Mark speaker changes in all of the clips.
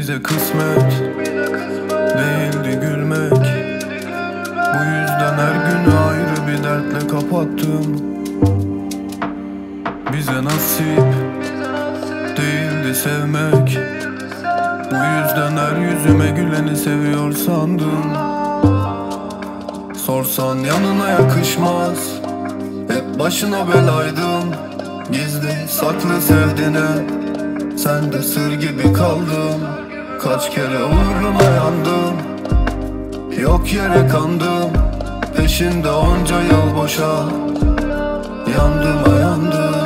Speaker 1: Bize kısmet değildi gülmek. Bu yüzden her günü ayrı bir dertle kapattım. Bize nasip değildi sevmek. Bu yüzden her yüzüme güleni seviyor sandım. Sorsan yanına yakışmaz, hep başına belaydın. Gizli saklı sevdiğine sen de sır gibi kaldın. Kaç kere uğruna yandım, yok yere kandım. Peşinde onca yıl boşa yandım yandım.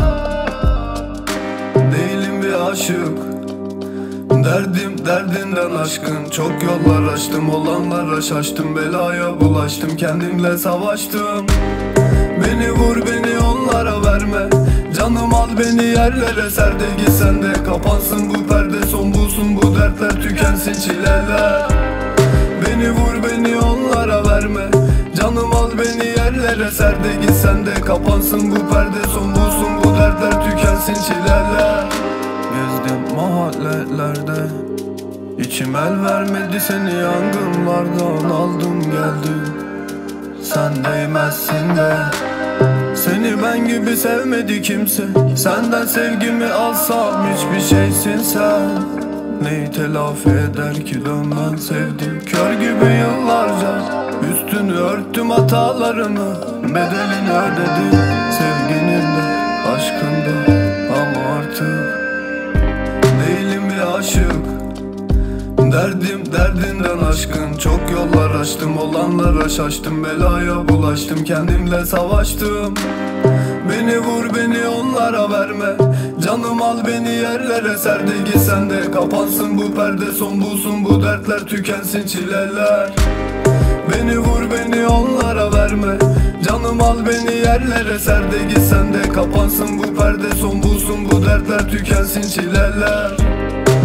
Speaker 1: Değilim bir aşık, derdim derdinden aşkın. Çok yollar açtım, olanlara şaştım. Belaya bulaştım, kendimle savaştım. Beni vur beni onlara verme, canım al beni yerlere ser de git sen de. Kapansın bu perde, son bulsun bu dertler, tükensin çileler. Beni vur beni onlara verme, canım al beni yerlere ser de git sen de. Kapansın bu perde, son bulsun bu dertler, tükensin çileler. Gezdim mahallelerde, içim el vermedi, seni yangınlardan aldım geldim. Sen değmezsin de, seni ben gibi sevmedi kimse. Senden sevgimi alsam hiçbir şeysin sen. Neyi telafi eder ki dönmen sevdim. Kör gibi yıllarca üstünü örttüm hatalarını. Bedelini ödedim sevginin de aşkın da. Ama artık değilim bir aşık, derdim derdinden aşkın. Çok yollar açtım, olanlara şaştım. Belaya bulaştım, kendimle savaştım. Beni vur beni onlara verme, canım al beni yerlere ser de git sen de. Kapansın bu perde, son bulsun bu dertler, tükensin çileler. Beni vur beni onlara verme, canım al beni yerlere ser de git sen de. Kapansın bu perde, son bulsun bu dertler, tükensin çileler.